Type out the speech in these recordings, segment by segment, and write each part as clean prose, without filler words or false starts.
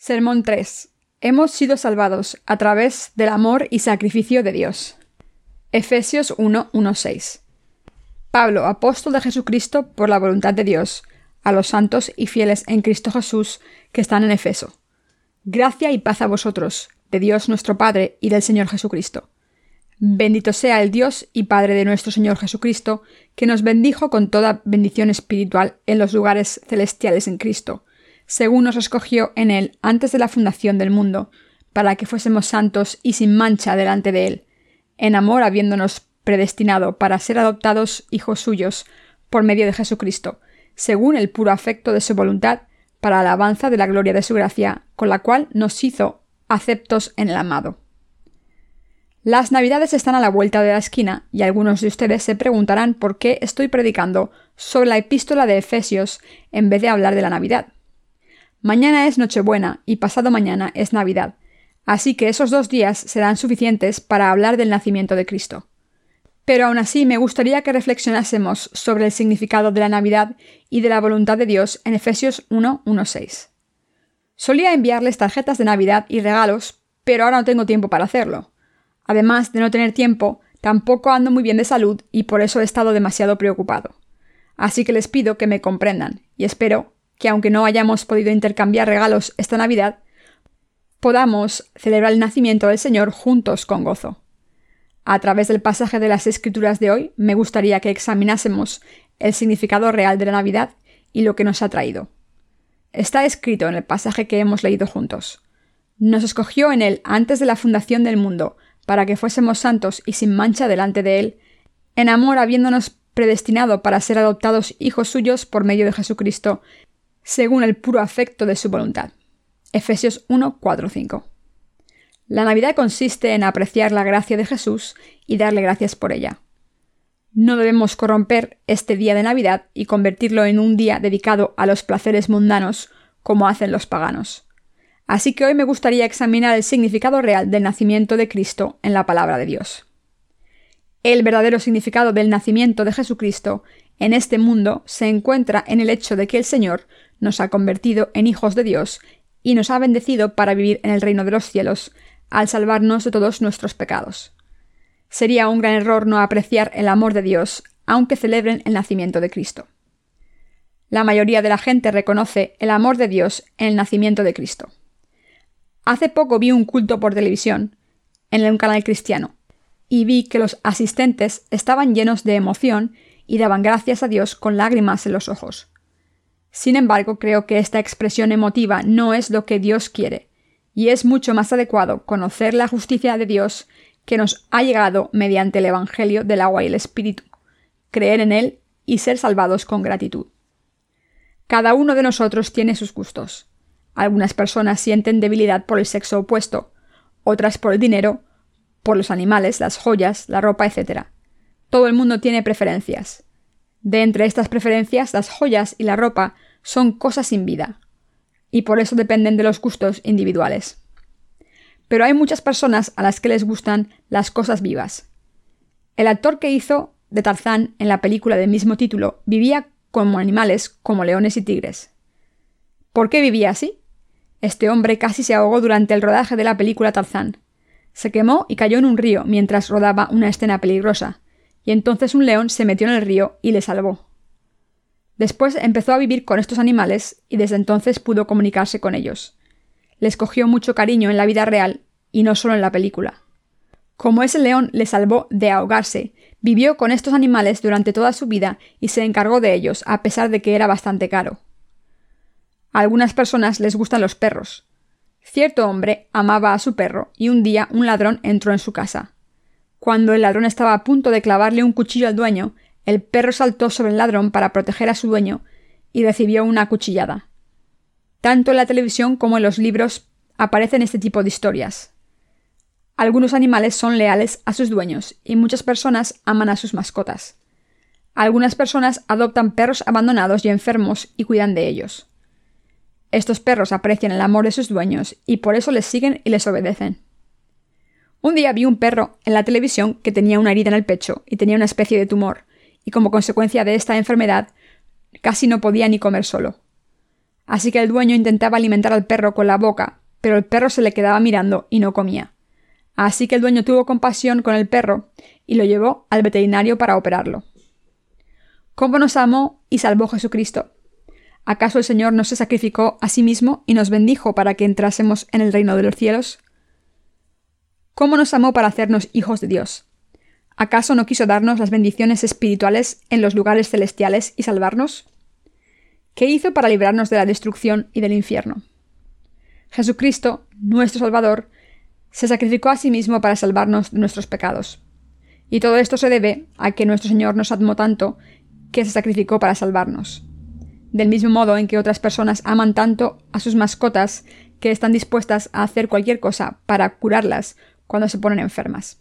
Sermón 3. Hemos sido salvados a través del amor y sacrificio de Dios. Efesios 1:1-6. Pablo, apóstol de Jesucristo por la voluntad de Dios, a los santos y fieles en Cristo Jesús que están en Efeso. Gracia y paz a vosotros, de Dios nuestro Padre y del Señor Jesucristo. Bendito sea el Dios y Padre de nuestro Señor Jesucristo, que nos bendijo con toda bendición espiritual en los lugares celestiales en Cristo, según nos escogió en Él antes de la fundación del mundo, para que fuésemos santos y sin mancha delante de Él, en amor habiéndonos predestinado para ser adoptados hijos suyos por medio de Jesucristo, según el puro afecto de su voluntad, para alabanza de la gloria de su gracia, con la cual nos hizo aceptos en el amado. Las Navidades están a la vuelta de la esquina y algunos de ustedes se preguntarán por qué estoy predicando sobre la epístola de Efesios en vez de hablar de la Navidad. Mañana es Nochebuena y pasado mañana es Navidad, así que esos 2 días serán suficientes para hablar del nacimiento de Cristo. Pero aún así me gustaría que reflexionásemos sobre el significado de la Navidad y de la voluntad de Dios en Efesios 1:1-6. Solía enviarles tarjetas de Navidad y regalos, pero ahora no tengo tiempo para hacerlo. Además de no tener tiempo, tampoco ando muy bien de salud y por eso he estado demasiado preocupado. Así que les pido que me comprendan y espero que aunque no hayamos podido intercambiar regalos esta Navidad, podamos celebrar el nacimiento del Señor juntos con gozo. A través del pasaje de las Escrituras de hoy, me gustaría que examinásemos el significado real de la Navidad y lo que nos ha traído. Está escrito en el pasaje que hemos leído juntos. Nos escogió en Él antes de la fundación del mundo, para que fuésemos santos y sin mancha delante de Él, en amor habiéndonos predestinado para ser adoptados hijos suyos por medio de Jesucristo, según el puro afecto de su voluntad. Efesios 1:4-5. La Navidad consiste en apreciar la gracia de Jesús y darle gracias por ella. No debemos corromper este día de Navidad y convertirlo en un día dedicado a los placeres mundanos, como hacen los paganos. Así que hoy me gustaría examinar el significado real del nacimiento de Cristo en la palabra de Dios. El verdadero significado del nacimiento de Jesucristo en este mundo se encuentra en el hecho de que el Señor nos ha convertido en hijos de Dios y nos ha bendecido para vivir en el reino de los cielos, al salvarnos de todos nuestros pecados. Sería un gran error no apreciar el amor de Dios, aunque celebren el nacimiento de Cristo. La mayoría de la gente reconoce el amor de Dios en el nacimiento de Cristo. Hace poco vi un culto por televisión, en un canal cristiano, y vi que los asistentes estaban llenos de emoción y daban gracias a Dios con lágrimas en los ojos. Sin embargo, creo que esta expresión emotiva no es lo que Dios quiere, y es mucho más adecuado conocer la justicia de Dios que nos ha llegado mediante el Evangelio del agua y el Espíritu, creer en Él y ser salvados con gratitud. Cada uno de nosotros tiene sus gustos. Algunas personas sienten debilidad por el sexo opuesto, otras por el dinero, por los animales, las joyas, la ropa, etc. Todo el mundo tiene preferencias. De entre estas preferencias, las joyas y la ropa son cosas sin vida, y por eso dependen de los gustos individuales. Pero hay muchas personas a las que les gustan las cosas vivas. El actor que hizo de Tarzán en la película del mismo título vivía como animales como leones y tigres. ¿Por qué vivía así? Este hombre casi se ahogó durante el rodaje de la película Tarzán. Se quemó y cayó en un río mientras rodaba una escena peligrosa, y entonces un león se metió en el río y le salvó. Después empezó a vivir con estos animales y desde entonces pudo comunicarse con ellos. Les cogió mucho cariño en la vida real y no solo en la película. Como ese león le salvó de ahogarse, vivió con estos animales durante toda su vida y se encargó de ellos, a pesar de que era bastante caro. A algunas personas les gustan los perros. Cierto hombre amaba a su perro y un día un ladrón entró en su casa. Cuando el ladrón estaba a punto de clavarle un cuchillo al dueño, el perro saltó sobre el ladrón para proteger a su dueño y recibió una cuchillada. Tanto en la televisión como en los libros aparecen este tipo de historias. Algunos animales son leales a sus dueños y muchas personas aman a sus mascotas. Algunas personas adoptan perros abandonados y enfermos y cuidan de ellos. Estos perros aprecian el amor de sus dueños y por eso les siguen y les obedecen. Un día vi un perro en la televisión que tenía una herida en el pecho y tenía una especie de tumor, y como consecuencia de esta enfermedad casi no podía ni comer solo. Así que el dueño intentaba alimentar al perro con la boca, pero el perro se le quedaba mirando y no comía. Así que el dueño tuvo compasión con el perro y lo llevó al veterinario para operarlo. ¿Cómo nos amó y salvó Jesucristo? ¿Acaso el Señor no se sacrificó a sí mismo y nos bendijo para que entrásemos en el reino de los cielos? ¿Cómo nos amó para hacernos hijos de Dios? ¿Acaso no quiso darnos las bendiciones espirituales en los lugares celestiales y salvarnos? ¿Qué hizo para librarnos de la destrucción y del infierno? Jesucristo, nuestro Salvador, se sacrificó a sí mismo para salvarnos de nuestros pecados. Y todo esto se debe a que nuestro Señor nos amó tanto que se sacrificó para salvarnos. Del mismo modo en que otras personas aman tanto a sus mascotas que están dispuestas a hacer cualquier cosa para curarlas cuando se ponen enfermas.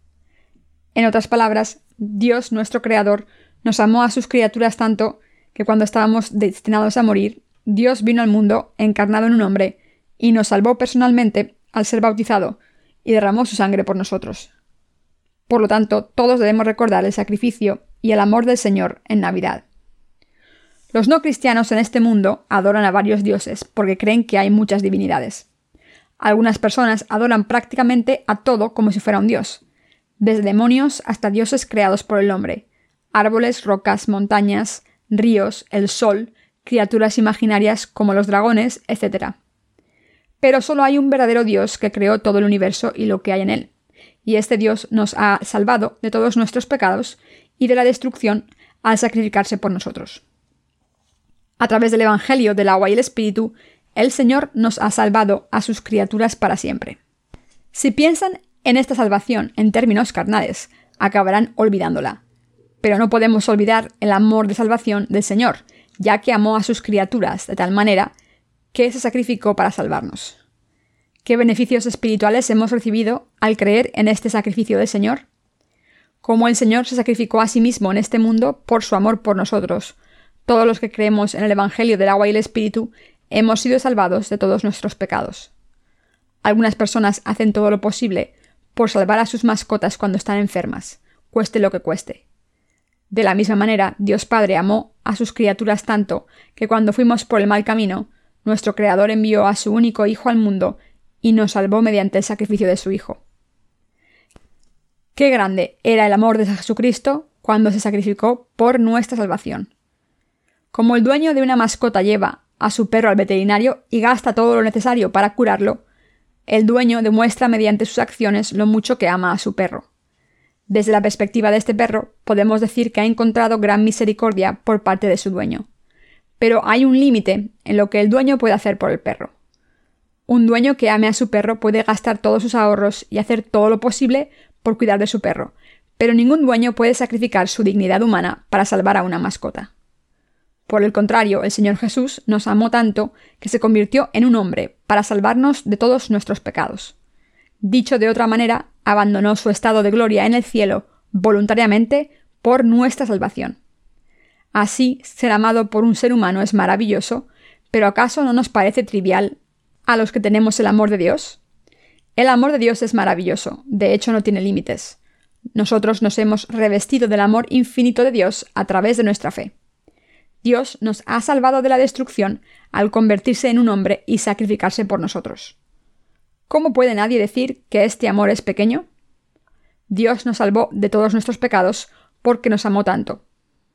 En otras palabras, Dios, nuestro Creador, nos amó a sus criaturas tanto que cuando estábamos destinados a morir, Dios vino al mundo encarnado en un hombre y nos salvó personalmente al ser bautizado y derramó su sangre por nosotros. Por lo tanto, todos debemos recordar el sacrificio y el amor del Señor en Navidad. Los no cristianos en este mundo adoran a varios dioses porque creen que hay muchas divinidades. Algunas personas adoran prácticamente a todo como si fuera un dios, desde demonios hasta dioses creados por el hombre, árboles, rocas, montañas, ríos, el sol, criaturas imaginarias como los dragones, etc. Pero solo hay un verdadero Dios que creó todo el universo y lo que hay en él, y este Dios nos ha salvado de todos nuestros pecados y de la destrucción al sacrificarse por nosotros. A través del Evangelio del agua y el Espíritu, el Señor nos ha salvado a sus criaturas para siempre. Si piensan en esta salvación en términos carnales, acabarán olvidándola. Pero no podemos olvidar el amor de salvación del Señor, ya que amó a sus criaturas de tal manera que se sacrificó para salvarnos. ¿Qué beneficios espirituales hemos recibido al creer en este sacrificio del Señor? Como el Señor se sacrificó a sí mismo en este mundo por su amor por nosotros, todos los que creemos en el Evangelio del agua y el Espíritu hemos sido salvados de todos nuestros pecados. Algunas personas hacen todo lo posible por salvar a sus mascotas cuando están enfermas, cueste lo que cueste. De la misma manera, Dios Padre amó a sus criaturas tanto que cuando fuimos por el mal camino, nuestro Creador envió a su único Hijo al mundo y nos salvó mediante el sacrificio de su Hijo. Qué grande era el amor de Jesucristo cuando se sacrificó por nuestra salvación. Como el dueño de una mascota lleva a su perro al veterinario y gasta todo lo necesario para curarlo, el dueño demuestra mediante sus acciones lo mucho que ama a su perro. Desde la perspectiva de este perro, podemos decir que ha encontrado gran misericordia por parte de su dueño. Pero hay un límite en lo que el dueño puede hacer por el perro. Un dueño que ame a su perro puede gastar todos sus ahorros y hacer todo lo posible por cuidar de su perro, pero ningún dueño puede sacrificar su dignidad humana para salvar a una mascota. Por el contrario, el Señor Jesús nos amó tanto que se convirtió en un hombre para salvarnos de todos nuestros pecados. Dicho de otra manera, abandonó su estado de gloria en el cielo voluntariamente por nuestra salvación. Así, ser amado por un ser humano es maravilloso, pero ¿acaso no nos parece trivial a los que tenemos el amor de Dios? El amor de Dios es maravilloso, de hecho no tiene límites. Nosotros nos hemos revestido del amor infinito de Dios a través de nuestra fe. Dios nos ha salvado de la destrucción al convertirse en un hombre y sacrificarse por nosotros. ¿Cómo puede nadie decir que este amor es pequeño? Dios nos salvó de todos nuestros pecados porque nos amó tanto.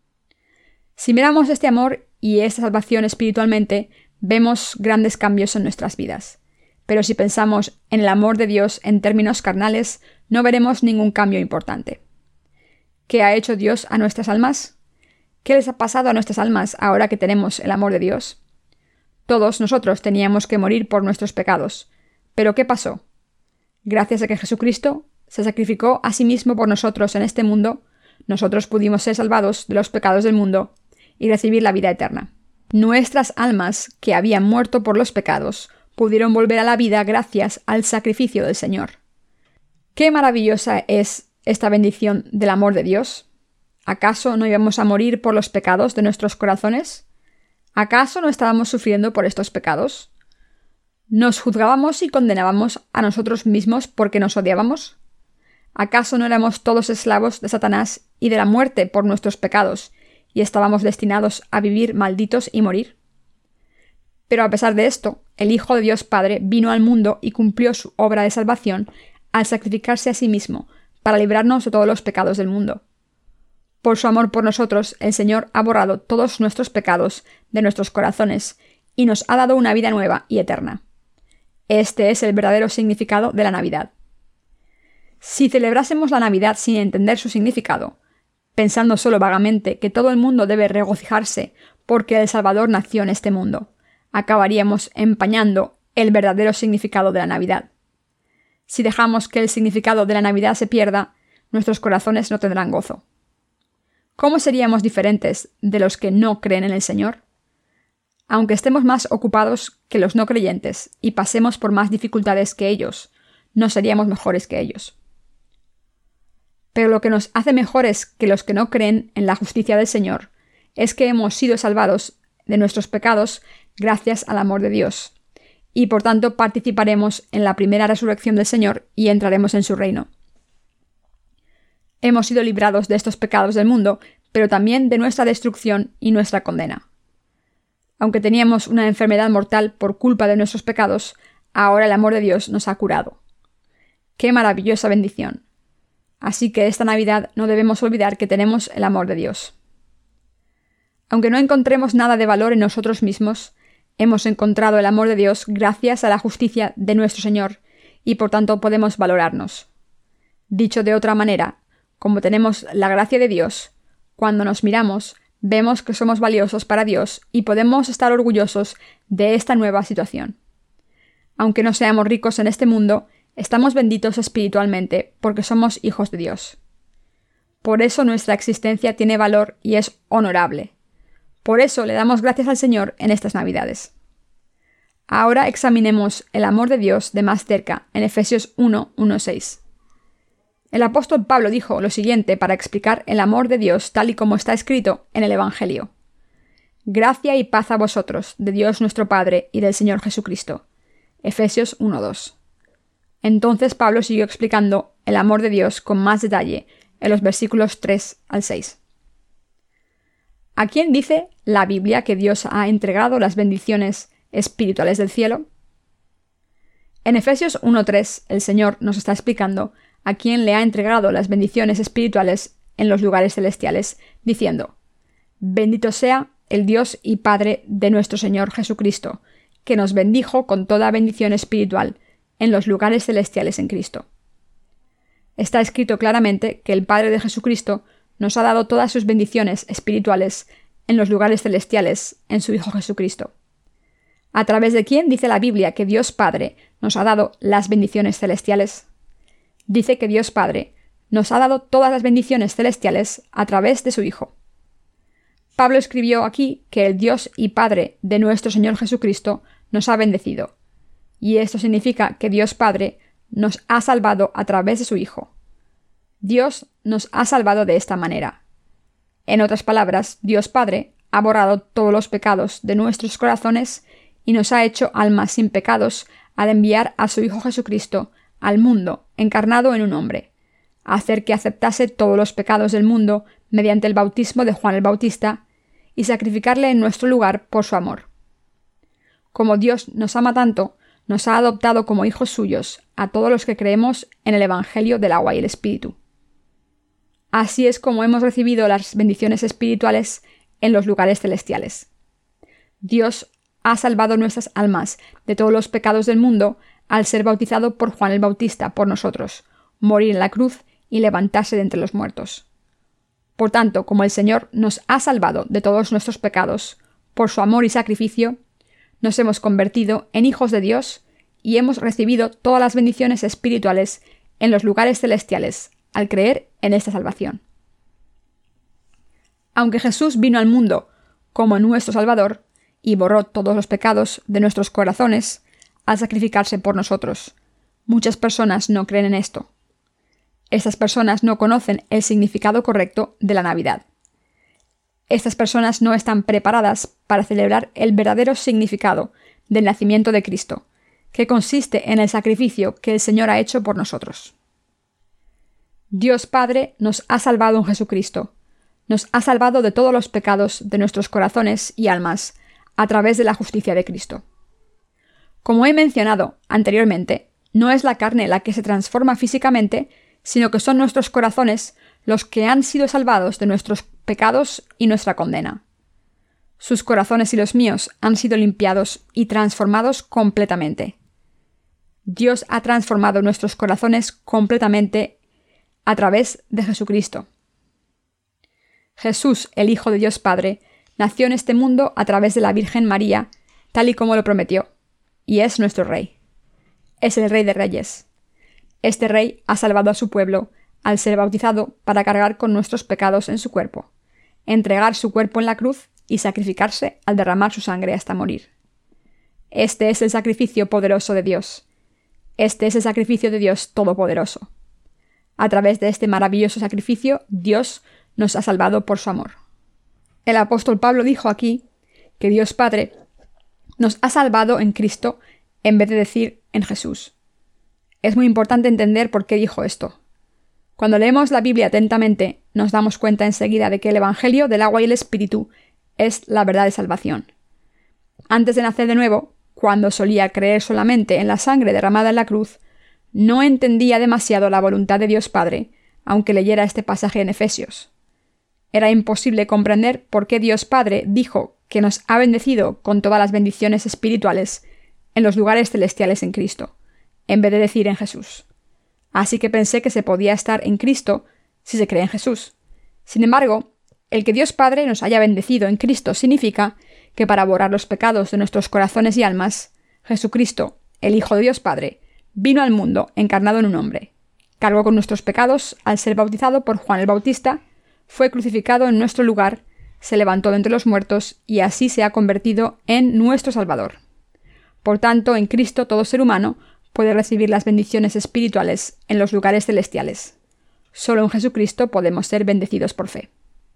Si miramos este amor y esta salvación espiritualmente, vemos grandes cambios en nuestras vidas. Pero si pensamos en el amor de Dios en términos carnales, no veremos ningún cambio importante. ¿Qué ha hecho Dios a nuestras almas? ¿Qué les ha pasado a nuestras almas ahora que tenemos el amor de Dios? Todos nosotros teníamos que morir por nuestros pecados. ¿Pero qué pasó? Gracias a que Jesucristo se sacrificó a sí mismo por nosotros en este mundo, nosotros pudimos ser salvados de los pecados del mundo y recibir la vida eterna. Nuestras almas, que habían muerto por los pecados, pudieron volver a la vida gracias al sacrificio del Señor. ¡Qué maravillosa es esta bendición del amor de Dios! ¿Acaso no íbamos a morir por los pecados de nuestros corazones? ¿Acaso no estábamos sufriendo por estos pecados? ¿Nos juzgábamos y condenábamos a nosotros mismos porque nos odiábamos? ¿Acaso no éramos todos esclavos de Satanás y de la muerte por nuestros pecados y estábamos destinados a vivir malditos y morir? Pero a pesar de esto, el Hijo de Dios Padre vino al mundo y cumplió su obra de salvación al sacrificarse a sí mismo para librarnos de todos los pecados del mundo. Por su amor por nosotros, el Señor ha borrado todos nuestros pecados de nuestros corazones y nos ha dado una vida nueva y eterna. Este es el verdadero significado de la Navidad. Si celebrásemos la Navidad sin entender su significado, pensando solo vagamente que todo el mundo debe regocijarse porque el Salvador nació en este mundo, acabaríamos empañando el verdadero significado de la Navidad. Si dejamos que el significado de la Navidad se pierda, nuestros corazones no tendrán gozo. ¿Cómo seríamos diferentes de los que no creen en el Señor? Aunque estemos más ocupados que los no creyentes y pasemos por más dificultades que ellos, no seríamos mejores que ellos. Pero lo que nos hace mejores que los que no creen en la justicia del Señor es que hemos sido salvados de nuestros pecados gracias al amor de Dios, y por tanto participaremos en la primera resurrección del Señor y entraremos en su reino. Hemos sido librados de estos pecados del mundo, pero también de nuestra destrucción y nuestra condena. Aunque teníamos una enfermedad mortal por culpa de nuestros pecados, ahora el amor de Dios nos ha curado. ¡Qué maravillosa bendición! Así que esta Navidad no debemos olvidar que tenemos el amor de Dios. Aunque no encontremos nada de valor en nosotros mismos, hemos encontrado el amor de Dios gracias a la justicia de nuestro Señor y por tanto podemos valorarnos. Dicho de otra manera, como tenemos la gracia de Dios, cuando nos miramos, vemos que somos valiosos para Dios y podemos estar orgullosos de esta nueva situación. Aunque no seamos ricos en este mundo, estamos benditos espiritualmente porque somos hijos de Dios. Por eso nuestra existencia tiene valor y es honorable. Por eso le damos gracias al Señor en estas Navidades. Ahora examinemos el amor de Dios de más cerca en Efesios 1:1-6. El apóstol Pablo dijo lo siguiente para explicar el amor de Dios tal y como está escrito en el Evangelio. Gracia y paz a vosotros, de Dios nuestro Padre y del Señor Jesucristo. Efesios 1:2. Entonces Pablo siguió explicando el amor de Dios con más detalle en los versículos 3-6. ¿A quién dice la Biblia que Dios ha entregado las bendiciones espirituales del cielo? En Efesios 1:3 el Señor nos está explicando a quién le ha entregado las bendiciones espirituales en los lugares celestiales, diciendo: Bendito sea el Dios y Padre de nuestro Señor Jesucristo, que nos bendijo con toda bendición espiritual en los lugares celestiales en Cristo. Está escrito claramente que el Padre de Jesucristo nos ha dado todas sus bendiciones espirituales en los lugares celestiales en su Hijo Jesucristo. ¿A través de quién dice la Biblia que Dios Padre nos ha dado las bendiciones celestiales? Dice que Dios Padre nos ha dado todas las bendiciones celestiales a través de su Hijo. Pablo escribió aquí que el Dios y Padre de nuestro Señor Jesucristo nos ha bendecido, y esto significa que Dios Padre nos ha salvado a través de su Hijo. Dios nos ha salvado de esta manera. En otras palabras, Dios Padre ha borrado todos los pecados de nuestros corazones y nos ha hecho almas sin pecados al enviar a su Hijo Jesucristo al mundo, encarnado en un hombre, a hacer que aceptase todos los pecados del mundo mediante el bautismo de Juan el Bautista y sacrificarle en nuestro lugar por su amor. Como Dios nos ama tanto, nos ha adoptado como hijos suyos a todos los que creemos en el Evangelio del agua y el Espíritu. Así es como hemos recibido las bendiciones espirituales en los lugares celestiales. Dios ha salvado nuestras almas de todos los pecados del mundo al ser bautizado por Juan el Bautista por nosotros, morir en la cruz y levantarse de entre los muertos. Por tanto, como el Señor nos ha salvado de todos nuestros pecados, por su amor y sacrificio, nos hemos convertido en hijos de Dios y hemos recibido todas las bendiciones espirituales en los lugares celestiales al creer en esta salvación. Aunque Jesús vino al mundo como nuestro Salvador y borró todos los pecados de nuestros corazones al sacrificarse por nosotros, muchas personas no creen en esto. Estas personas no conocen el significado correcto de la Navidad. Estas personas no están preparadas para celebrar el verdadero significado del nacimiento de Cristo, que consiste en el sacrificio que el Señor ha hecho por nosotros. Dios Padre nos ha salvado en Jesucristo. Nos ha salvado de todos los pecados de nuestros corazones y almas a través de la justicia de Cristo. Como he mencionado anteriormente, no es la carne la que se transforma físicamente, sino que son nuestros corazones los que han sido salvados de nuestros pecados y nuestra condena. Sus corazones y los míos han sido limpiados y transformados completamente. Dios ha transformado nuestros corazones completamente a través de Jesucristo. Jesús, el Hijo de Dios Padre, nació en este mundo a través de la Virgen María, tal y como lo prometió, y es nuestro Rey. Es el Rey de Reyes. Este Rey ha salvado a su pueblo al ser bautizado para cargar con nuestros pecados en su cuerpo, entregar su cuerpo en la cruz y sacrificarse al derramar su sangre hasta morir. Este es el sacrificio poderoso de Dios. Este es el sacrificio de Dios Todopoderoso. A través de este maravilloso sacrificio, Dios nos ha salvado por su amor. El apóstol Pablo dijo aquí que Dios Padre nos ha salvado en Cristo en vez de decir en Jesús. Es muy importante entender por qué dijo esto. Cuando leemos la Biblia atentamente, nos damos cuenta enseguida de que el Evangelio del agua y el Espíritu es la verdad de salvación. Antes de nacer de nuevo, cuando solía creer solamente en la sangre derramada en la cruz, no entendía demasiado la voluntad de Dios Padre, aunque leyera este pasaje en Efesios. Era imposible comprender por qué Dios Padre dijo que nos ha bendecido con todas las bendiciones espirituales en los lugares celestiales en Cristo, en vez de decir en Jesús. Así que pensé que se podía estar en Cristo si se cree en Jesús. Sin embargo, el que Dios Padre nos haya bendecido en Cristo significa que para borrar los pecados de nuestros corazones y almas, Jesucristo, el Hijo de Dios Padre, vino al mundo encarnado en un hombre, cargó con nuestros pecados al ser bautizado por Juan el Bautista, fue crucificado en nuestro lugar, se levantó de entre los muertos y así se ha convertido en nuestro Salvador. Por tanto, en Cristo todo ser humano puede recibir las bendiciones espirituales en los lugares celestiales. Solo en Jesucristo podemos ser bendecidos por fe.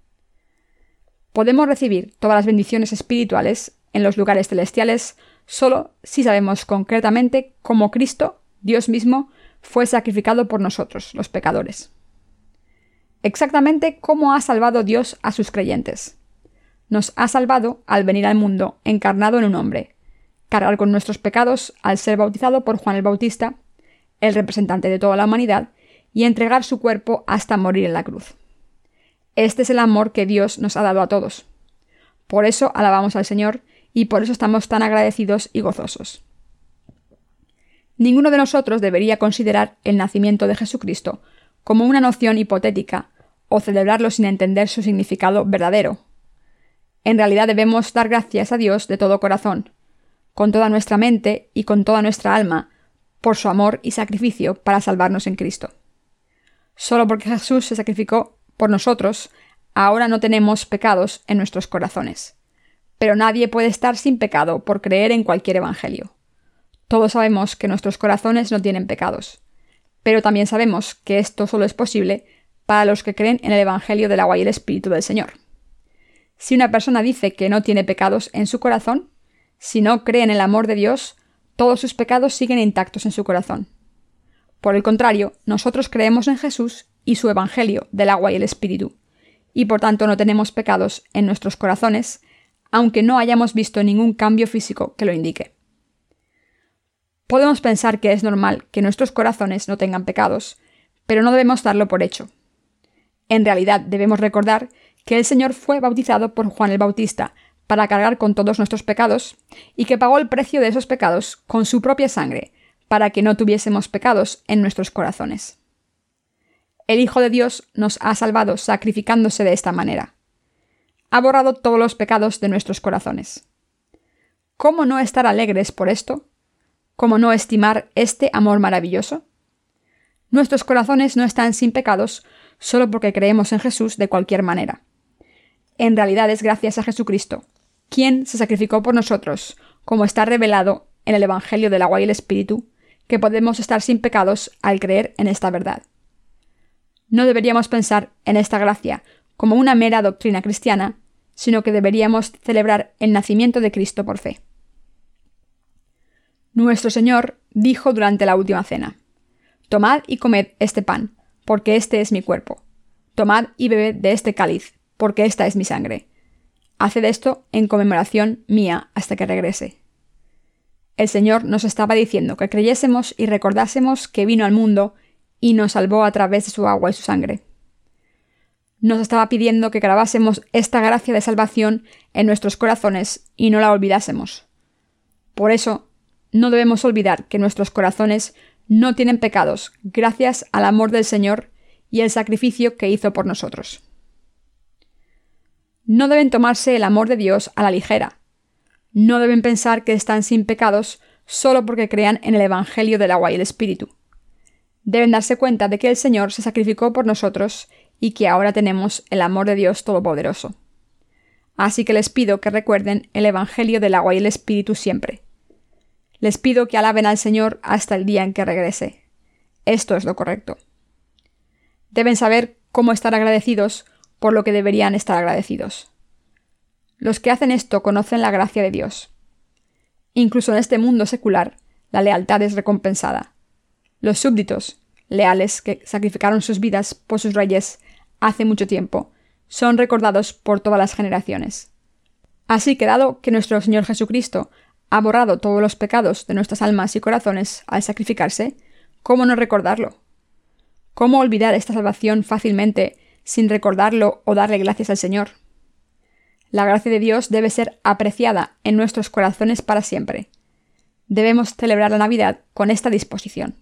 Podemos recibir todas las bendiciones espirituales en los lugares celestiales solo si sabemos concretamente cómo Cristo, Dios mismo, fue sacrificado por nosotros, los pecadores. Exactamente cómo ha salvado Dios a sus creyentes. Nos ha salvado al venir al mundo encarnado en un hombre, cargar con nuestros pecados al ser bautizado por Juan el Bautista, el representante de toda la humanidad, y entregar su cuerpo hasta morir en la cruz. Este es el amor que Dios nos ha dado a todos. Por eso alabamos al Señor y por eso estamos tan agradecidos y gozosos. Ninguno de nosotros debería considerar el nacimiento de Jesucristo como una noción hipotética o celebrarlo sin entender su significado verdadero. En realidad debemos dar gracias a Dios de todo corazón, con toda nuestra mente y con toda nuestra alma, por su amor y sacrificio para salvarnos en Cristo. Solo porque Jesús se sacrificó por nosotros, ahora no tenemos pecados en nuestros corazones. Pero nadie puede estar sin pecado por creer en cualquier evangelio. Todos sabemos que nuestros corazones no tienen pecados, pero también sabemos que esto solo es posible para los que creen en el evangelio del agua y el Espíritu del Señor. Si una persona dice que no tiene pecados en su corazón, si no cree en el amor de Dios, todos sus pecados siguen intactos en su corazón. Por el contrario, nosotros creemos en Jesús y su evangelio del agua y el Espíritu, y por tanto no tenemos pecados en nuestros corazones, aunque no hayamos visto ningún cambio físico que lo indique. Podemos pensar que es normal que nuestros corazones no tengan pecados, pero no debemos darlo por hecho. En realidad debemos recordar que el Señor fue bautizado por Juan el Bautista para cargar con todos nuestros pecados y que pagó el precio de esos pecados con su propia sangre para que no tuviésemos pecados en nuestros corazones. El Hijo de Dios nos ha salvado sacrificándose de esta manera. Ha borrado todos los pecados de nuestros corazones. ¿Cómo no estar alegres por esto? ¿Cómo no estimar este amor maravilloso? Nuestros corazones no están sin pecados solo porque creemos en Jesús de cualquier manera. En realidad es gracias a Jesucristo, quien se sacrificó por nosotros, como está revelado en el Evangelio del agua y el Espíritu, que podemos estar sin pecados al creer en esta verdad. No deberíamos pensar en esta gracia como una mera doctrina cristiana, sino que deberíamos celebrar el nacimiento de Cristo por fe. Nuestro Señor dijo durante la última cena: «Tomad y comed este pan, porque este es mi cuerpo. Tomad y bebed de este cáliz, porque esta es mi sangre. Haced esto en conmemoración mía hasta que regrese. El Señor nos estaba diciendo que creyésemos y recordásemos que vino al mundo y nos salvó a través de su agua y su sangre. Nos estaba pidiendo que grabásemos esta gracia de salvación en nuestros corazones y no la olvidásemos. Por eso, no debemos olvidar que nuestros corazones no tienen pecados gracias al amor del Señor y el sacrificio que hizo por nosotros. No deben tomarse el amor de Dios a la ligera. No deben pensar que están sin pecados solo porque crean en el Evangelio del agua y el Espíritu. Deben darse cuenta de que el Señor se sacrificó por nosotros y que ahora tenemos el amor de Dios Todopoderoso. Así que les pido que recuerden el Evangelio del agua y el Espíritu siempre. Les pido que alaben al Señor hasta el día en que regrese. Esto es lo correcto. Deben saber cómo estar agradecidos por lo que deberían estar agradecidos. Los que hacen esto conocen la gracia de Dios. Incluso en este mundo secular, la lealtad es recompensada. Los súbditos, leales que sacrificaron sus vidas por sus reyes hace mucho tiempo, son recordados por todas las generaciones. Así que dado que nuestro Señor Jesucristo ha borrado todos los pecados de nuestras almas y corazones al sacrificarse, ¿cómo no recordarlo? ¿Cómo olvidar esta salvación fácilmente sin recordarlo o darle gracias al Señor? La gracia de Dios debe ser apreciada en nuestros corazones para siempre. Debemos celebrar la Navidad con esta disposición.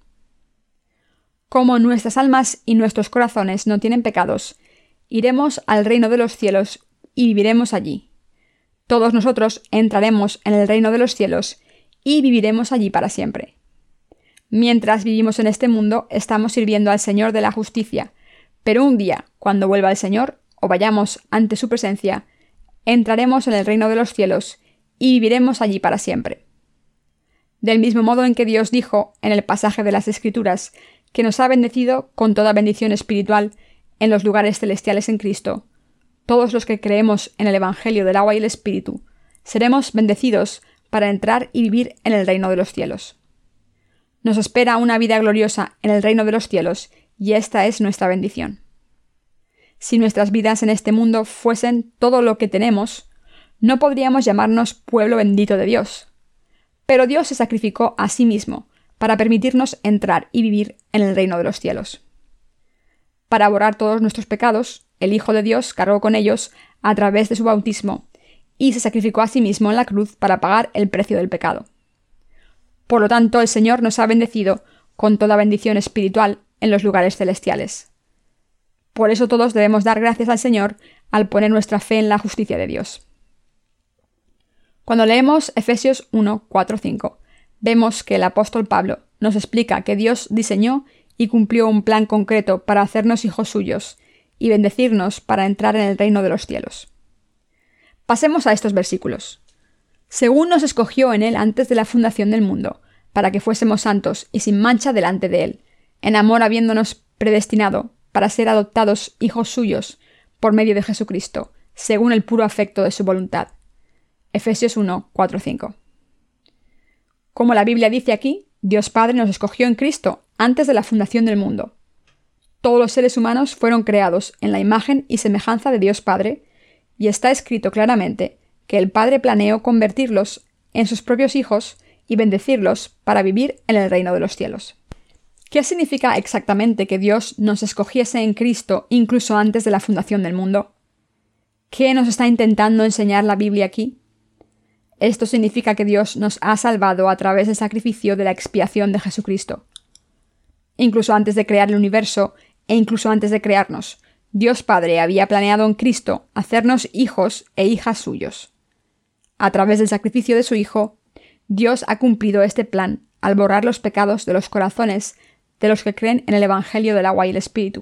Como nuestras almas y nuestros corazones no tienen pecados, iremos al reino de los cielos y viviremos allí. Todos nosotros entraremos en el reino de los cielos y viviremos allí para siempre. Mientras vivimos en este mundo, estamos sirviendo al Señor de la justicia, pero un día, cuando vuelva el Señor, o vayamos ante su presencia, entraremos en el reino de los cielos y viviremos allí para siempre. Del mismo modo en que Dios dijo en el pasaje de las Escrituras que nos ha bendecido con toda bendición espiritual en los lugares celestiales en Cristo, todos los que creemos en el Evangelio del agua y el Espíritu, seremos bendecidos para entrar y vivir en el reino de los cielos. Nos espera una vida gloriosa en el reino de los cielos y esta es nuestra bendición. Si nuestras vidas en este mundo fuesen todo lo que tenemos, no podríamos llamarnos pueblo bendito de Dios. Pero Dios se sacrificó a sí mismo para permitirnos entrar y vivir en el reino de los cielos. Para borrar todos nuestros pecados, el Hijo de Dios cargó con ellos a través de su bautismo y se sacrificó a sí mismo en la cruz para pagar el precio del pecado. Por lo tanto, el Señor nos ha bendecido con toda bendición espiritual en los lugares celestiales. Por eso todos debemos dar gracias al Señor al poner nuestra fe en la justicia de Dios. Cuando leemos Efesios 1, 4, 5, vemos que el apóstol Pablo nos explica que Dios diseñó y cumplió un plan concreto para hacernos hijos suyos y bendecirnos para entrar en el reino de los cielos. Pasemos a estos versículos. Según nos escogió en él antes de la fundación del mundo, para que fuésemos santos y sin mancha delante de él, en amor habiéndonos predestinado para ser adoptados hijos suyos por medio de Jesucristo, según el puro afecto de su voluntad. Efesios 1, 4, 5. Como la Biblia dice aquí, Dios Padre nos escogió en Cristo antes de la fundación del mundo. Todos los seres humanos fueron creados en la imagen y semejanza de Dios Padre, y está escrito claramente que el Padre planeó convertirlos en sus propios hijos y bendecirlos para vivir en el reino de los cielos. ¿Qué significa exactamente que Dios nos escogiese en Cristo incluso antes de la fundación del mundo? ¿Qué nos está intentando enseñar la Biblia aquí? Esto significa que Dios nos ha salvado a través del sacrificio de la expiación de Jesucristo. Incluso antes de crear el universo e incluso antes de crearnos, Dios Padre había planeado en Cristo hacernos hijos e hijas suyos. A través del sacrificio de su Hijo, Dios ha cumplido este plan al borrar los pecados de los corazones de los que creen en el Evangelio del agua y el Espíritu.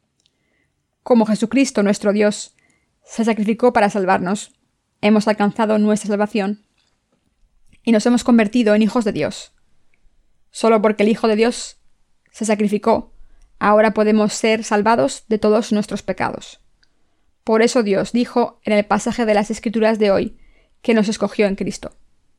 Como Jesucristo, nuestro Dios, se sacrificó para salvarnos, hemos alcanzado nuestra salvación y nos hemos convertido en hijos de Dios. Solo porque el Hijo de Dios se sacrificó, ahora podemos ser salvados de todos nuestros pecados. Por eso Dios dijo en el pasaje de las Escrituras de hoy que nos escogió en Cristo.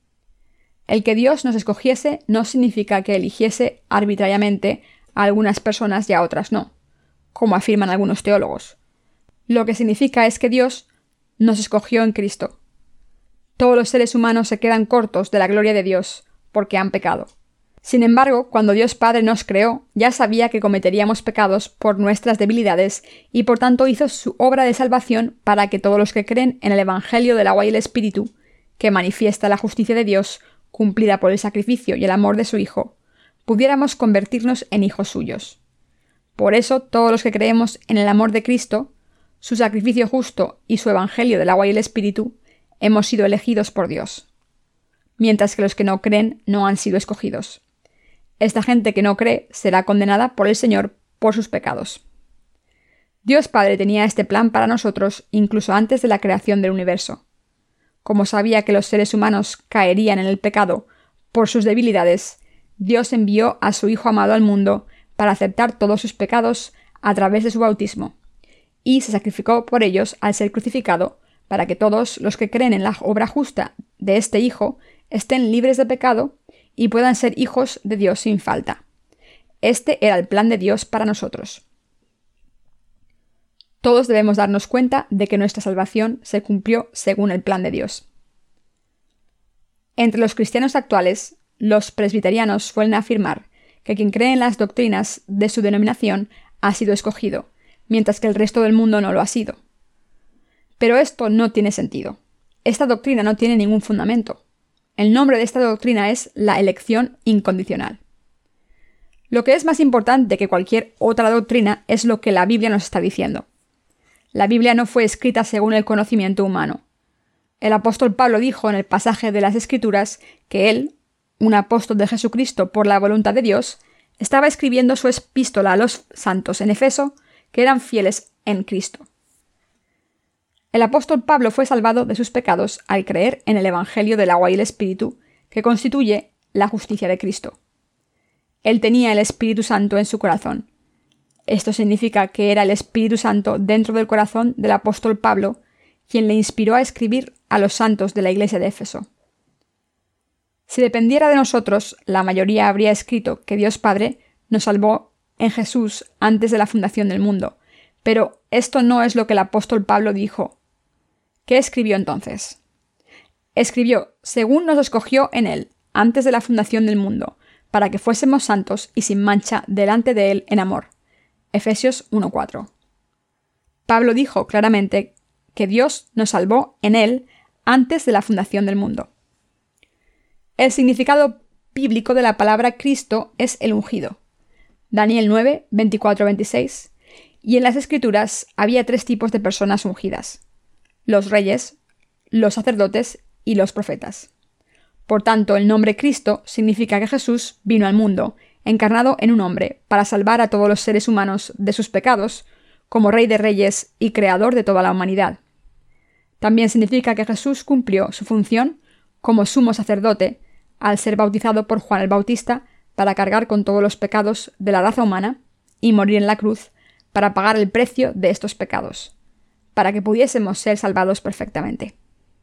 El que Dios nos escogiese no significa que eligiese arbitrariamente a algunas personas y a otras no, como afirman algunos teólogos. Lo que significa es que Dios nos escogió en Cristo. Todos los seres humanos se quedan cortos de la gloria de Dios, porque han pecado. Sin embargo, cuando Dios Padre nos creó, ya sabía que cometeríamos pecados por nuestras debilidades y por tanto hizo su obra de salvación para que todos los que creen en el Evangelio del agua y el Espíritu, que manifiesta la justicia de Dios, cumplida por el sacrificio y el amor de su Hijo, pudiéramos convertirnos en hijos suyos. Por eso, todos los que creemos en el amor de Cristo, su sacrificio justo y su Evangelio del agua y el Espíritu, hemos sido elegidos por Dios, mientras que los que no creen no han sido escogidos. Esta gente que no cree será condenada por el Señor por sus pecados. Dios Padre tenía este plan para nosotros incluso antes de la creación del universo. Como sabía que los seres humanos caerían en el pecado por sus debilidades, Dios envió a su Hijo amado al mundo para aceptar todos sus pecados a través de su bautismo, y se sacrificó por ellos al ser crucificado, para que todos los que creen en la obra justa de este Hijo estén libres de pecado y puedan ser hijos de Dios sin falta. Este era el plan de Dios para nosotros. Todos debemos darnos cuenta de que nuestra salvación se cumplió según el plan de Dios. Entre los cristianos actuales, los presbiterianos suelen afirmar que quien cree en las doctrinas de su denominación ha sido escogido, mientras que el resto del mundo no lo ha sido. Pero esto no tiene sentido. Esta doctrina no tiene ningún fundamento. El nombre de esta doctrina es la elección incondicional. Lo que es más importante que cualquier otra doctrina es lo que la Biblia nos está diciendo. La Biblia no fue escrita según el conocimiento humano. El apóstol Pablo dijo en el pasaje de las Escrituras que él, un apóstol de Jesucristo por la voluntad de Dios, estaba escribiendo su epístola a los santos en Efeso que eran fieles en Cristo. El apóstol Pablo fue salvado de sus pecados al creer en el Evangelio del agua y el Espíritu, que constituye la justicia de Cristo. Él tenía el Espíritu Santo en su corazón. Esto significa que era el Espíritu Santo dentro del corazón del apóstol Pablo quien le inspiró a escribir a los santos de la iglesia de Éfeso. Si dependiera de nosotros, la mayoría habría escrito que Dios Padre nos salvó en Jesús antes de la fundación del mundo, pero esto no es lo que el apóstol Pablo dijo. ¿Qué escribió entonces? Escribió, según nos escogió en Él, antes de la fundación del mundo, para que fuésemos santos y sin mancha delante de Él en amor. Efesios 1:4. Pablo dijo claramente que Dios nos salvó en Él antes de la fundación del mundo. El significado bíblico de la palabra Cristo es el ungido. Daniel 9, 24-26. Y en las Escrituras había 3 tipos de personas ungidas: los reyes, los sacerdotes y los profetas. Por tanto, el nombre Cristo significa que Jesús vino al mundo, encarnado en un hombre, para salvar a todos los seres humanos de sus pecados, como Rey de Reyes y Creador de toda la humanidad. También significa que Jesús cumplió su función como sumo sacerdote al ser bautizado por Juan el Bautista para cargar con todos los pecados de la raza humana y morir en la cruz para pagar el precio de estos pecados, para que pudiésemos ser salvados perfectamente.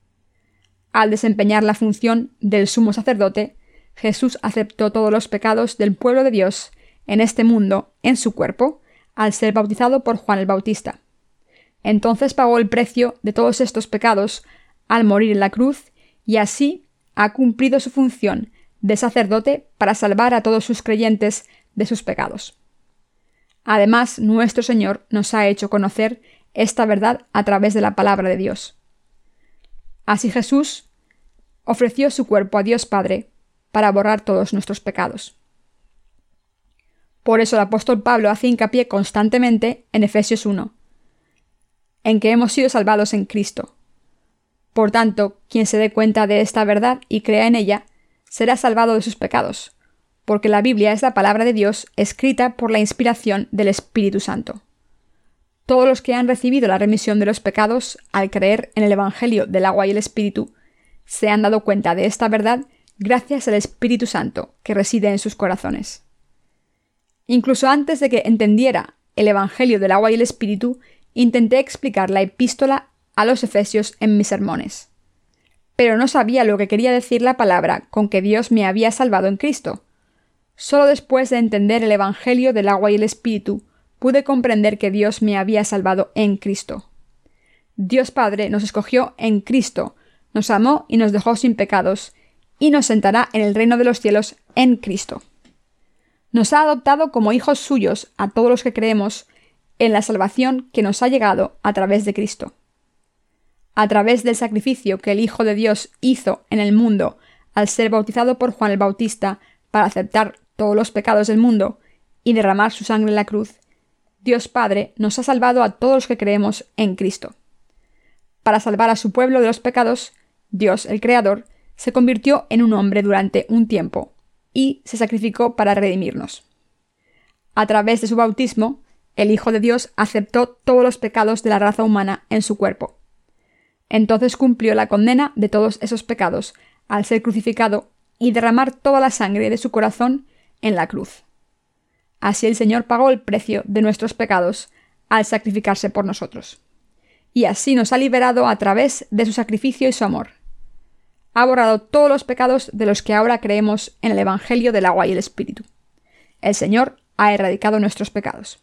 Al desempeñar la función del sumo sacerdote, Jesús aceptó todos los pecados del pueblo de Dios en este mundo en su cuerpo al ser bautizado por Juan el Bautista. Entonces pagó el precio de todos estos pecados al morir en la cruz y así ha cumplido su función de sacerdote para salvar a todos sus creyentes de sus pecados. Además, nuestro Señor nos ha hecho conocer esta verdad a través de la palabra de Dios. Así Jesús ofreció su cuerpo a Dios Padre para borrar todos nuestros pecados. Por eso el apóstol Pablo hace hincapié constantemente en Efesios 1, en que hemos sido salvados en Cristo. Por tanto, quien se dé cuenta de esta verdad y crea en ella, será salvado de sus pecados, porque la Biblia es la palabra de Dios escrita por la inspiración del Espíritu Santo. Todos los que han recibido la remisión de los pecados al creer en el Evangelio del agua y el Espíritu se han dado cuenta de esta verdad gracias al Espíritu Santo que reside en sus corazones. Incluso antes de que entendiera el Evangelio del agua y el Espíritu, intenté explicar la epístola a los Efesios en mis sermones. Pero no sabía lo que quería decir la palabra con que Dios me había salvado en Cristo. Solo después de entender el Evangelio del agua y el Espíritu, pude comprender que Dios me había salvado en Cristo. Dios Padre nos escogió en Cristo, nos amó y nos dejó sin pecados, y nos sentará en el reino de los cielos en Cristo. Nos ha adoptado como hijos suyos a todos los que creemos en la salvación que nos ha llegado a través de Cristo. A través del sacrificio que el Hijo de Dios hizo en el mundo al ser bautizado por Juan el Bautista para aceptar todos los pecados del mundo y derramar su sangre en la cruz, Dios Padre nos ha salvado a todos los que creemos en Cristo. Para salvar a su pueblo de los pecados, Dios, el Creador, se convirtió en un hombre durante un tiempo y se sacrificó para redimirnos. A través de su bautismo, el Hijo de Dios aceptó todos los pecados de la raza humana en su cuerpo. Entonces cumplió la condena de todos esos pecados al ser crucificado y derramar toda la sangre de su corazón en la cruz. Así el Señor pagó el precio de nuestros pecados al sacrificarse por nosotros. Y así nos ha liberado a través de su sacrificio y su amor. Ha borrado todos los pecados de los que ahora creemos en el Evangelio del agua y el Espíritu. El Señor ha erradicado nuestros pecados.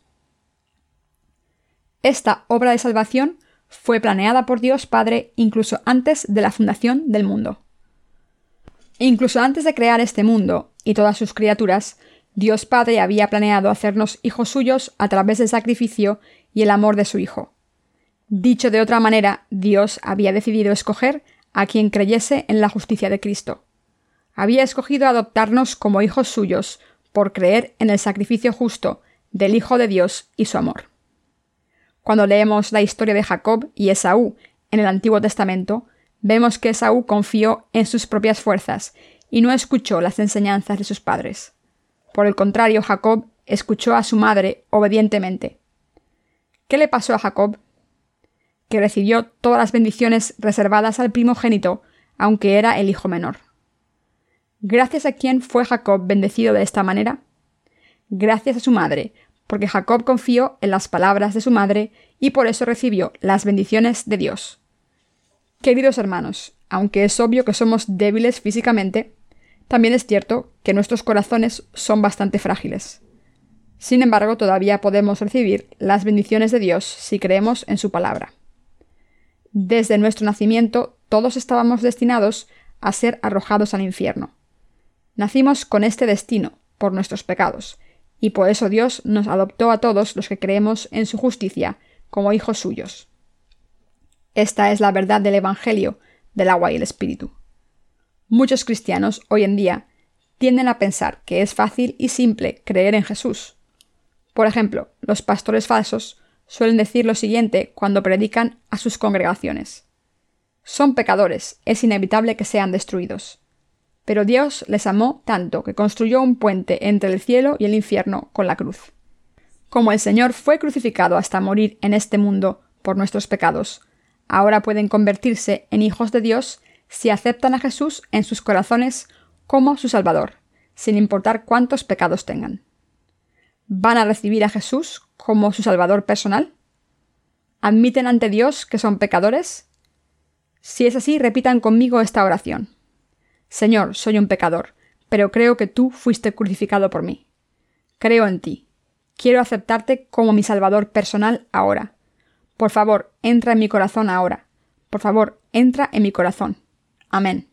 Esta obra de salvación fue planeada por Dios Padre incluso antes de la fundación del mundo. Incluso antes de crear este mundo y todas sus criaturas, Dios Padre había planeado hacernos hijos suyos a través del sacrificio y el amor de su Hijo. Dicho de otra manera, Dios había decidido escoger a quien creyese en la justicia de Cristo. Había escogido adoptarnos como hijos suyos por creer en el sacrificio justo del Hijo de Dios y su amor. Cuando leemos la historia de Jacob y Esaú en el Antiguo Testamento, vemos que Esaú confió en sus propias fuerzas y no escuchó las enseñanzas de sus padres. Por el contrario, Jacob escuchó a su madre obedientemente. ¿Qué le pasó a Jacob? Que recibió todas las bendiciones reservadas al primogénito, aunque era el hijo menor. ¿Gracias a quién fue Jacob bendecido de esta manera? Gracias a su madre, porque Jacob confió en las palabras de su madre y por eso recibió las bendiciones de Dios. Queridos hermanos, aunque es obvio que somos débiles físicamente, también es cierto que nuestros corazones son bastante frágiles. Sin embargo, todavía podemos recibir las bendiciones de Dios si creemos en su palabra. Desde nuestro nacimiento, todos estábamos destinados a ser arrojados al infierno. Nacimos con este destino por nuestros pecados, y por eso Dios nos adoptó a todos los que creemos en su justicia como hijos suyos. Esta es la verdad del Evangelio del agua y el Espíritu. Muchos cristianos hoy en día tienden a pensar que es fácil y simple creer en Jesús. Por ejemplo, los pastores falsos suelen decir lo siguiente cuando predican a sus congregaciones: son pecadores, es inevitable que sean destruidos. Pero Dios les amó tanto que construyó un puente entre el cielo y el infierno con la cruz. Como el Señor fue crucificado hasta morir en este mundo por nuestros pecados, ahora pueden convertirse en hijos de Dios si aceptan a Jesús en sus corazones como su Salvador, sin importar cuántos pecados tengan. ¿Van a recibir a Jesús como su Salvador personal? ¿Admiten ante Dios que son pecadores? Si es así, repitan conmigo esta oración. Señor, soy un pecador, pero creo que tú fuiste crucificado por mí. Creo en ti. Quiero aceptarte como mi Salvador personal ahora. Por favor, entra en mi corazón ahora. Por favor, entra en mi corazón. Amén.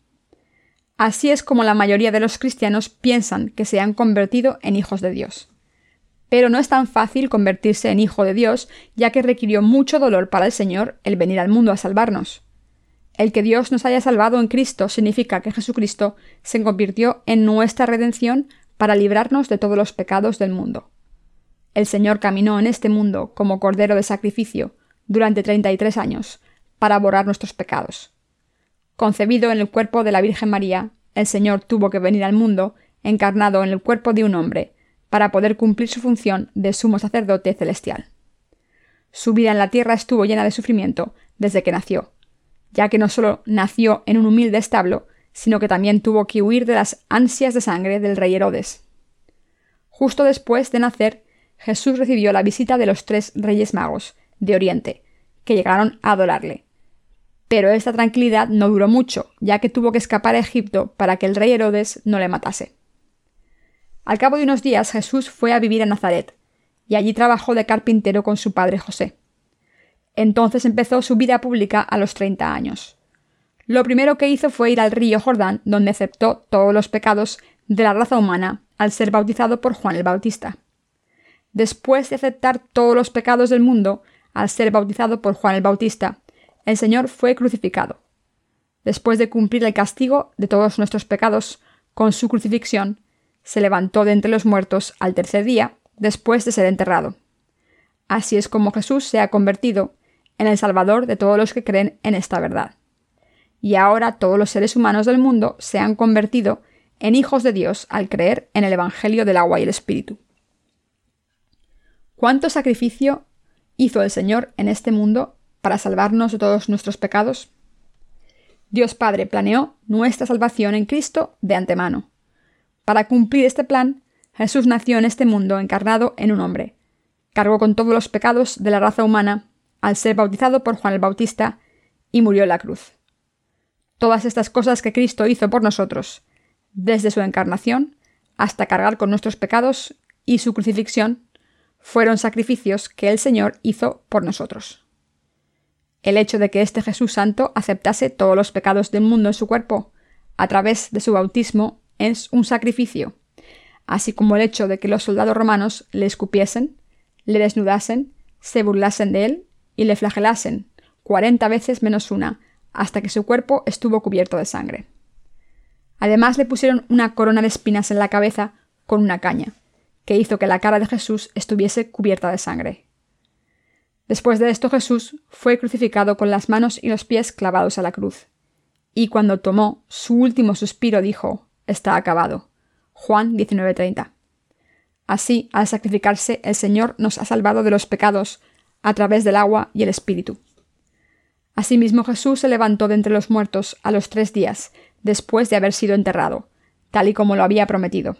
Así es como la mayoría de los cristianos piensan que se han convertido en hijos de Dios. Pero no es tan fácil convertirse en hijo de Dios, ya que requirió mucho dolor para el Señor el venir al mundo a salvarnos. El que Dios nos haya salvado en Cristo significa que Jesucristo se convirtió en nuestra redención para librarnos de todos los pecados del mundo. El Señor caminó en este mundo como Cordero de sacrificio durante 33 años para borrar nuestros pecados. Concebido en el cuerpo de la Virgen María, el Señor tuvo que venir al mundo encarnado en el cuerpo de un hombre para poder cumplir su función de sumo sacerdote celestial. Su vida en la tierra estuvo llena de sufrimiento desde que nació, ya que no solo nació en un humilde establo, sino que también tuvo que huir de las ansias de sangre del rey Herodes. Justo después de nacer, Jesús recibió la visita de los 3 reyes magos de Oriente, que llegaron a adorarle. Pero esta tranquilidad no duró mucho, ya que tuvo que escapar a Egipto para que el rey Herodes no le matase. Al cabo de unos días, Jesús fue a vivir a Nazaret, y allí trabajó de carpintero con su padre José. Entonces empezó su vida pública a los 30 años. Lo primero que hizo fue ir al río Jordán, donde aceptó todos los pecados de la raza humana al ser bautizado por Juan el Bautista. Después de aceptar todos los pecados del mundo al ser bautizado por Juan el Bautista, el Señor fue crucificado. Después de cumplir el castigo de todos nuestros pecados con su crucifixión, se levantó de entre los muertos al tercer día, después de ser enterrado. Así es como Jesús se ha convertido en el Salvador de todos los que creen en esta verdad. Y ahora todos los seres humanos del mundo se han convertido en hijos de Dios al creer en el Evangelio del agua y el Espíritu. ¿Cuánto sacrificio hizo el Señor en este mundo para salvarnos de todos nuestros pecados? Dios Padre planeó nuestra salvación en Cristo de antemano. Para cumplir este plan, Jesús nació en este mundo encarnado en un hombre. Cargó con todos los pecados de la raza humana al ser bautizado por Juan el Bautista y murió en la cruz. Todas estas cosas que Cristo hizo por nosotros, desde su encarnación hasta cargar con nuestros pecados y su crucifixión, fueron sacrificios que el Señor hizo por nosotros. El hecho de que este Jesús Santo aceptase todos los pecados del mundo en su cuerpo a través de su bautismo es un sacrificio, así como el hecho de que los soldados romanos le escupiesen, le desnudasen, se burlasen de él y le flagelasen 40 veces menos una, hasta que su cuerpo estuvo cubierto de sangre. Además le pusieron una corona de espinas en la cabeza con una caña, que hizo que la cara de Jesús estuviese cubierta de sangre. Después de esto Jesús fue crucificado con las manos y los pies clavados a la cruz, y cuando tomó su último suspiro dijo: «Está acabado». Juan 19:30. Así, al sacrificarse, el Señor nos ha salvado de los pecados a través del agua y el Espíritu. Asimismo, Jesús se levantó de entre los muertos a los 3 días, después de haber sido enterrado, tal y como lo había prometido.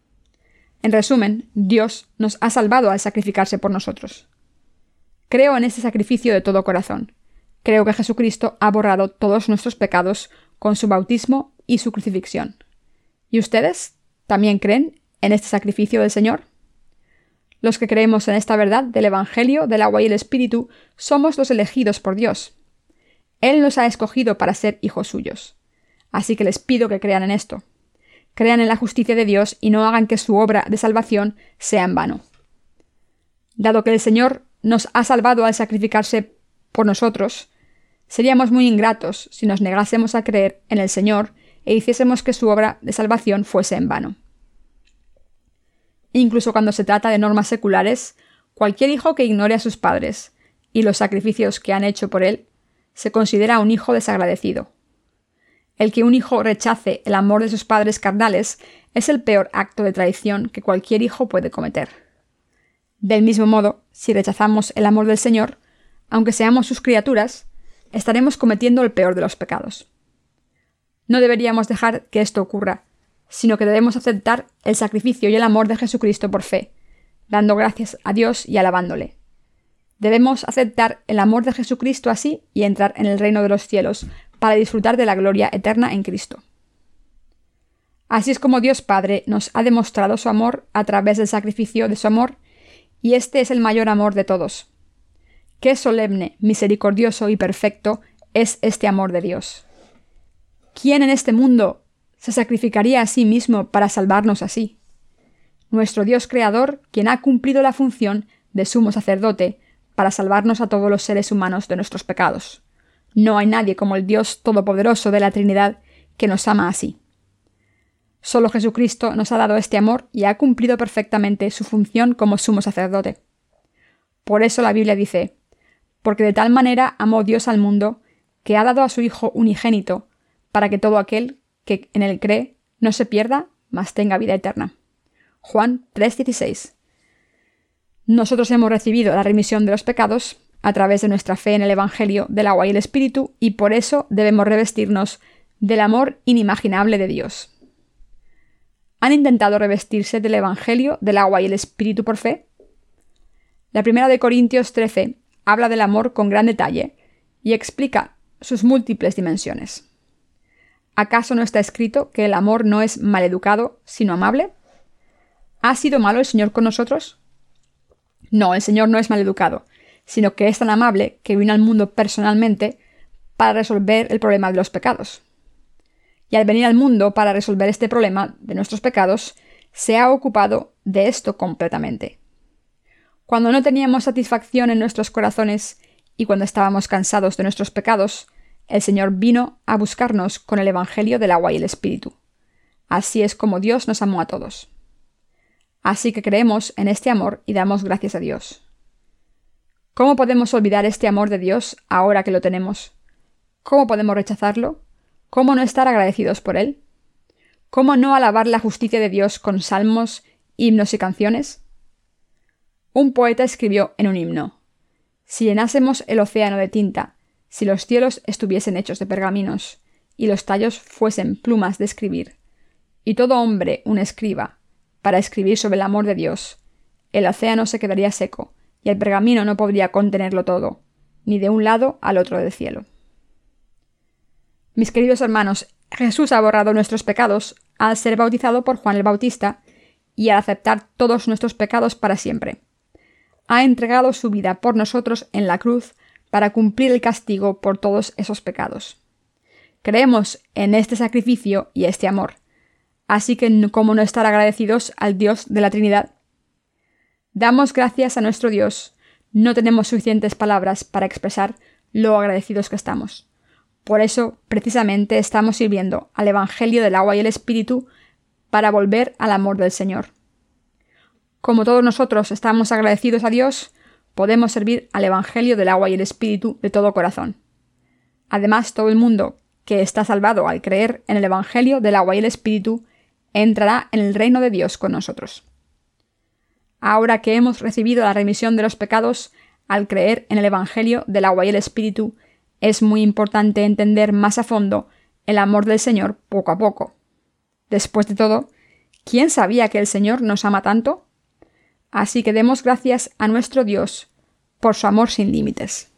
En resumen, Dios nos ha salvado al sacrificarse por nosotros. Creo en este sacrificio de todo corazón. Creo que Jesucristo ha borrado todos nuestros pecados con su bautismo y su crucifixión. ¿Y ustedes también creen en este sacrificio del Señor? Los que creemos en esta verdad del Evangelio, del agua y el Espíritu, somos los elegidos por Dios. Él nos ha escogido para ser hijos suyos. Así que les pido que crean en esto. Crean en la justicia de Dios y no hagan que su obra de salvación sea en vano. Dado que el Señor nos ha salvado al sacrificarse por nosotros, seríamos muy ingratos si nos negásemos a creer en el Señor e hiciésemos que su obra de salvación fuese en vano. Incluso cuando se trata de normas seculares, cualquier hijo que ignore a sus padres y los sacrificios que han hecho por él se considera un hijo desagradecido. El que un hijo rechace el amor de sus padres carnales es el peor acto de traición que cualquier hijo puede cometer. Del mismo modo, si rechazamos el amor del Señor, aunque seamos sus criaturas, estaremos cometiendo el peor de los pecados. No deberíamos dejar que esto ocurra, sino que debemos aceptar el sacrificio y el amor de Jesucristo por fe, dando gracias a Dios y alabándole. Debemos aceptar el amor de Jesucristo así y entrar en el reino de los cielos para disfrutar de la gloria eterna en Cristo. Así es como Dios Padre nos ha demostrado su amor a través del sacrificio de su amor, y este es el mayor amor de todos. Qué solemne, misericordioso y perfecto es este amor de Dios. ¿Quién en este mundo se sacrificaría a sí mismo para salvarnos así? Nuestro Dios Creador, quien ha cumplido la función de sumo sacerdote para salvarnos a todos los seres humanos de nuestros pecados. No hay nadie como el Dios Todopoderoso de la Trinidad que nos ama así. Solo Jesucristo nos ha dado este amor y ha cumplido perfectamente su función como sumo sacerdote. Por eso la Biblia dice: «Porque de tal manera amó Dios al mundo, que ha dado a su Hijo unigénito, para que todo aquel que en él cree no se pierda, mas tenga vida eterna». Juan 3:16. Nosotros hemos recibido la remisión de los pecados a través de nuestra fe en el Evangelio del agua y el Espíritu, y por eso debemos revestirnos del amor inimaginable de Dios. ¿Han intentado revestirse del Evangelio del agua y el Espíritu por fe? La primera de Corintios 13 habla del amor con gran detalle y explica sus múltiples dimensiones. ¿Acaso no está escrito que el amor no es maleducado, sino amable? ¿Ha sido malo el Señor con nosotros? No, el Señor no es maleducado, sino que es tan amable que vino al mundo personalmente para resolver el problema de los pecados. Y al venir al mundo para resolver este problema de nuestros pecados, se ha ocupado de esto completamente. Cuando no teníamos satisfacción en nuestros corazones y cuando estábamos cansados de nuestros pecados, el Señor vino a buscarnos con el Evangelio del agua y el Espíritu. Así es como Dios nos amó a todos. Así que creemos en este amor y damos gracias a Dios. ¿Cómo podemos olvidar este amor de Dios ahora que lo tenemos? ¿Cómo podemos rechazarlo? ¿Cómo no estar agradecidos por él? ¿Cómo no alabar la justicia de Dios con salmos, himnos y canciones? Un poeta escribió en un himno: si llenásemos el océano de tinta, si los cielos estuviesen hechos de pergaminos, y los tallos fuesen plumas de escribir, y todo hombre un escriba, para escribir sobre el amor de Dios, el océano se quedaría seco, y el pergamino no podría contenerlo todo, ni de un lado al otro del cielo. Mis queridos hermanos, Jesús ha borrado nuestros pecados al ser bautizado por Juan el Bautista y al aceptar todos nuestros pecados para siempre. Ha entregado su vida por nosotros en la cruz para cumplir el castigo por todos esos pecados. Creemos en este sacrificio y este amor, así que ¿cómo no estar agradecidos al Dios de la Trinidad? Damos gracias a nuestro Dios. No tenemos suficientes palabras para expresar lo agradecidos que estamos. Por eso, precisamente, estamos sirviendo al Evangelio del agua y el Espíritu para volver al amor del Señor. Como todos nosotros estamos agradecidos a Dios, podemos servir al Evangelio del agua y el Espíritu de todo corazón. Además, todo el mundo que está salvado al creer en el Evangelio del agua y el Espíritu entrará en el reino de Dios con nosotros. Ahora que hemos recibido la remisión de los pecados al creer en el Evangelio del agua y el Espíritu, es muy importante entender más a fondo el amor del Señor poco a poco. Después de todo, ¿quién sabía que el Señor nos ama tanto? Así que demos gracias a nuestro Dios por su amor sin límites.